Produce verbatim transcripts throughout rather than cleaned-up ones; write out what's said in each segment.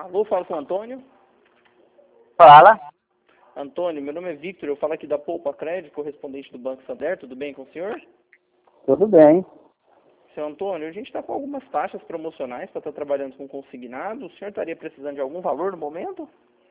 Alô, fala com o Antônio. Fala. Antônio, meu nome é Victor, eu falo aqui da Poupa Crédito, correspondente do Banco Santander, tudo bem com o senhor? Tudo bem. Seu Antônio, a gente está com algumas taxas promocionais para estar trabalhando com consignado, o senhor estaria precisando de algum valor no momento?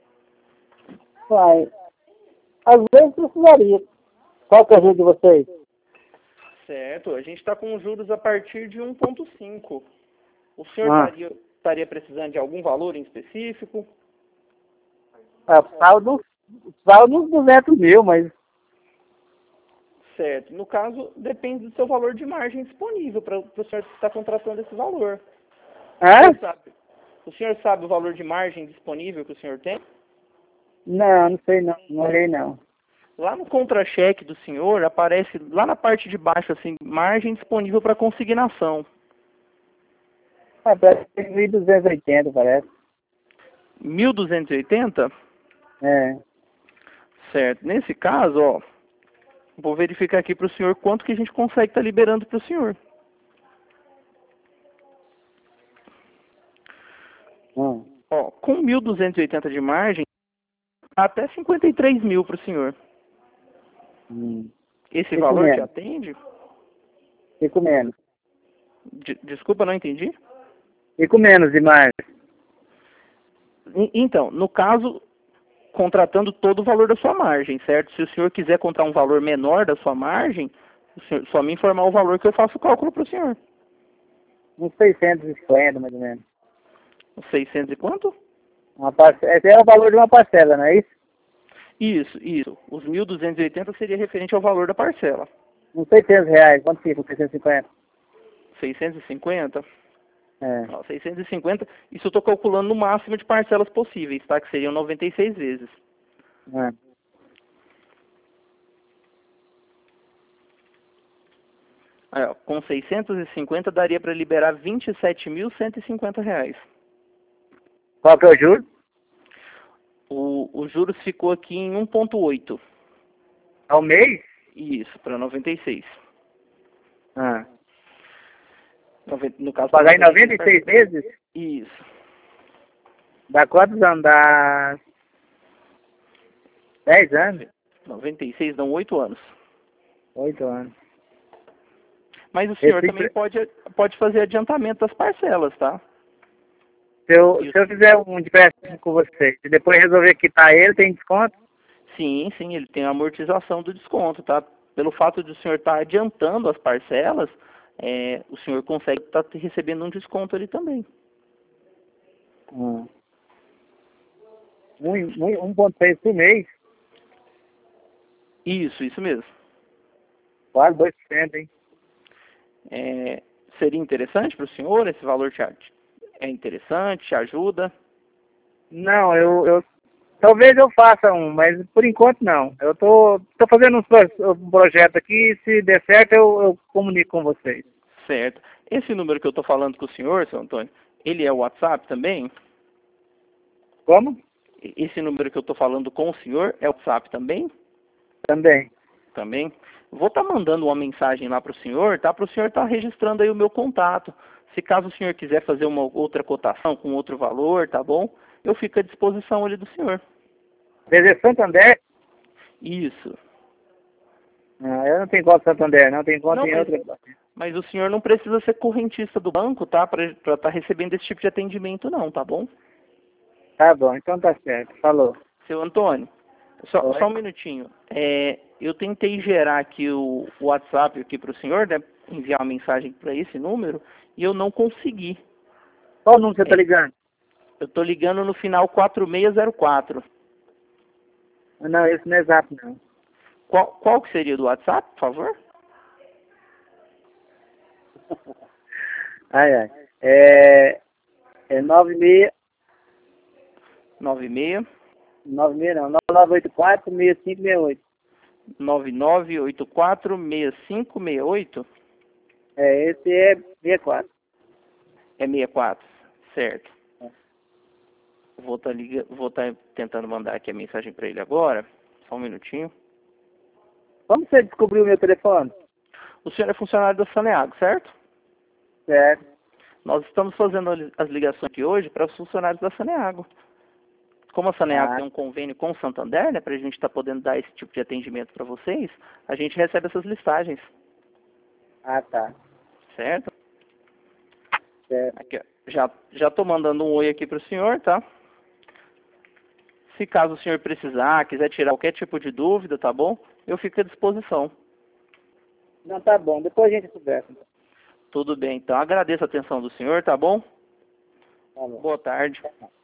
Vai. Às vezes precisaria. Qual que é a ajuda de vocês? Certo, a gente está com juros a partir de um ponto cinco. O senhor Ah. estaria, estaria precisando de algum valor em específico? É, saldo, saldo uns duzentos mil, mas... Certo, no caso, depende do seu valor de margem disponível para o senhor estar contratando esse valor. O Hã? senhor sabe, o senhor sabe o valor de margem disponível que o senhor tem? Não, não sei não. Não olhei não. Lá no contra-cheque do senhor, aparece lá na parte de baixo, assim, margem disponível para consignação. Ah, parece que tem mil duzentos e oitenta, parece. mil duzentos e oitenta? É. Certo. Nesse caso, ó, vou verificar aqui para o senhor quanto que a gente consegue estar liberando para o senhor. Hum. Ó, com mil duzentos e oitenta de margem, até cinquenta e três mil para o senhor. Hum. Esse Fico valor te menos. atende? Fico menos. De- desculpa, não entendi. Fico menos de margem. E- Então, no caso, contratando todo o valor da sua margem, certo? Se o senhor quiser comprar um valor menor da sua margem, o senhor, só me informar o valor que eu faço o cálculo para o senhor. Uns seiscentos e cinquenta, mais ou menos. seiscentos e quanto? Uma parcela, esse é o valor de uma parcela, não é isso? Isso, isso. Os mil duzentos e oitenta seria referente ao valor da parcela. Uns seiscentos reais. Quanto fica? seiscentos e cinquenta? seiscentos e cinquenta? É. Ó, seiscentos e cinquenta, isso eu estou calculando no máximo de parcelas possíveis, tá? Que seriam noventa e seis vezes. É. Aí, ó, com seiscentos e cinquenta daria para liberar vinte e sete mil cento e cinquenta reais. Qual que é o juro? O, o juros ficou aqui em um ponto oito. Ao mês? Isso, para noventa e seis. Ah. Noven- No caso, Pagar em para noventa e seis vezes? Isso. Dá quantos anos? Dá dez anos? noventa e seis dão oito anos. oito anos. Mas o senhor Esse, também pode, pode fazer adiantamento das parcelas, tá? se, eu, Isso. se eu fizer um empréstimo com você e depois resolver quitar ele, tem desconto? Sim, sim, ele tem a amortização do desconto, tá? Pelo fato de o senhor estar adiantando as parcelas, é, o senhor consegue estar recebendo um desconto ali também. Hum. Um, um, um ponto seis por mês? Isso, isso mesmo. Quase dois por cento, hein? É, seria interessante para o senhor? Esse valor te, é interessante, te ajuda? Não, eu, eu... Talvez eu faça um, mas por enquanto não. Eu tô, tô fazendo um, pro- um projeto aqui, se der certo eu, eu comunico com vocês. Certo. Esse número que eu estou falando com o senhor, seu Antônio, ele é o WhatsApp também? Como? Esse número que eu estou falando com o senhor é o WhatsApp também? Também. Também. Vou estar mandando uma mensagem lá para o senhor, tá? Para o senhor estar registrando aí o meu contato. Se caso o senhor quiser fazer uma outra cotação com outro valor, tá bom? Eu fico à disposição ali do senhor. Desde Santander? Isso. Não, eu não tenho conta em Santander, não tenho conta Não, em mas, outra. mas o senhor não precisa ser correntista do banco, tá? Para estar recebendo esse tipo de atendimento não, tá bom? Tá bom, então tá certo. Falou. Seu Antônio, só, Oi? só um minutinho. É, eu tentei gerar aqui o, o WhatsApp aqui para o senhor, né? Enviar uma mensagem para esse número e eu não consegui. Qual número você tá É, ligando? eu estou ligando no final quatro seis zero quatro. Não, esse não é exato, não. Qual, qual que seria do WhatsApp, por favor? Ai, ai. É, é nove seis, nove seis nove seis não, nove nove oito quatro, seis cinco seis oito. nove nove oito quatro seis cinco seis oito. É, esse é sessenta e quatro. É sessenta e quatro, certo. Vou estar liga... Vou tá tentando mandar aqui a mensagem para ele agora. Só um minutinho. Como você descobriu o meu telefone? O senhor é funcionário da Saneago, certo? Certo. Nós estamos fazendo as ligações aqui hoje para os funcionários da Saneago. Como a Saneago Ah, tem um convênio com o Santander, né, para a gente estar podendo dar esse tipo de atendimento para vocês, a gente recebe essas listagens, ah tá. certo? Certo. Aqui, ó. Já já estou mandando um oi aqui para o senhor, tá? Se caso o senhor precisar, quiser tirar qualquer tipo de dúvida, tá bom? Eu fico à disposição. Não, tá bom. Depois a gente conversa. Então. Tudo bem, então agradeço a atenção do senhor, tá bom? Tá bom. Boa tarde.